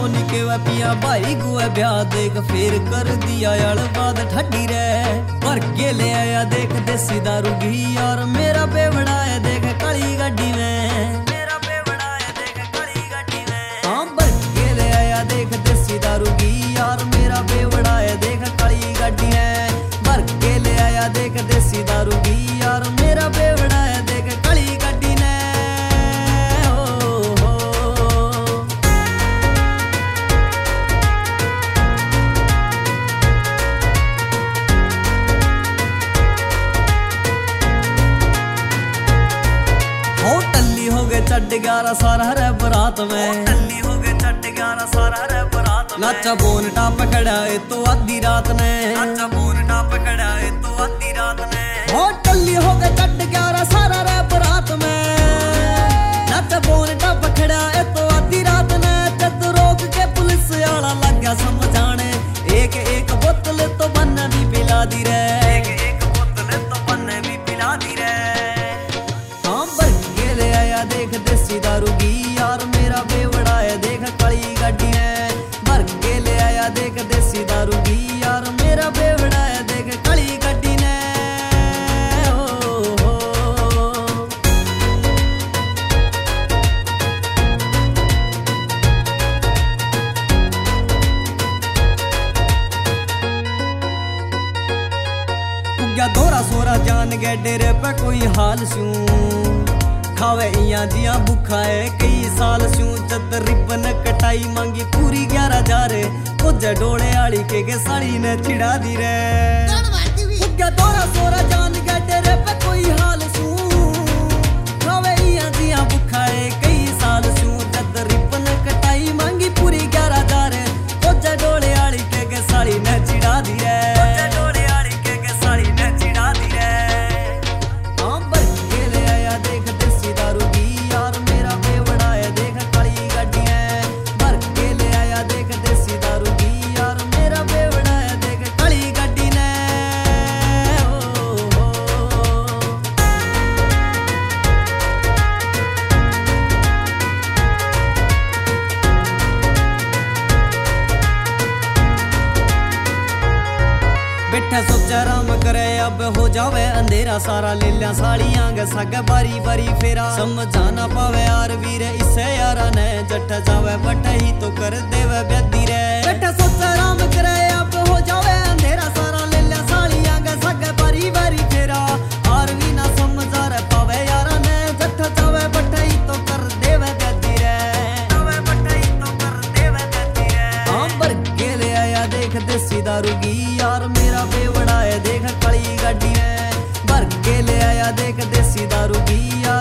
निके वे पिया भाई गुए ब्याह देख फिर कर दिया यार बात ठड्डी रे भर के ले आया देख देसी दारू घी और मेरा बेवड़ा है देख काली गड्डी में मेरा बेवड़ा है देख काली गड्डी में हाँ भर के ले आया देख देसी दारू घी और मेरा बेवड़ा है देख काली गड्डी में भर के ले आया देख देसी दारू घी और मेरा बेवड़ा है देख काली गड्डी ने चढ़ 11 सारा रे बरात में टल्ली हो गए चढ़ 11 सारा रे बरात में नाचा बोन टाप खड़ा है तो आधी रात ने नाचा बोन टाप खड़ा है तो आधी रात ने हो टल्ली हो गए चढ़ 11 सारा रे बरात में नाचा बोन टाप खड़ा है तो आधी रात ने जद रोक के पुलिस वाला लग गया समझाने एक एक बोतल तो बन्ने भी पिला दी रे एक एक बोतल तो बन्ने भी पिला दी रे देख देसी दारू घी यार मेरा बेवड़ा है देख काली गड्डी है भर के ले आया देख देसी दारू घी यार मेरा बेवड़ा है देख काली गड्डी ने क्या दोरा सोरा जान गए डेरे पे कोई हाल स्यूं खावे इया जिया भूखा है कई साल स्यूं जद रिबन कटाई मांगी पूरी 11,000 कुछ डोले आली के साड़ी ने छिड़ा दी रे क्या दोरा सोरा जान गया तेरे पे कोई हाल स्यूं खावे इया जिया भूखा है कई साल स्यूं जद रिबन कटाई मांगी पूरी 11,000 कुछ डोले आली के साड़ी ने छिड़ा दी रे बैठा सोचा राम करे अब हो जावे अंधेरा सारा ले लिया साड़ियां गे सग बारी बारी फेरा समझाना पावे यार वीर इसे यारा ने जट जावे बट ही तो कर देवे ब्यादी रे बैठा सोचा राम करे अब हो जावे अंधेरा सारा ले लिया साड़ियां गे सग बारी बारी फेरा और भी ना समझा रे पावे यारा ने जट जावे बट ही तो कर देवे ब्यादी रे जावे बट ही तो कर देवे ब्यादी रे हां भर के ले आया देख देसी दारू घी यार मेरा बेवड़ा है देख काली गड्डी है भर के ले आया देख देसी दारू घी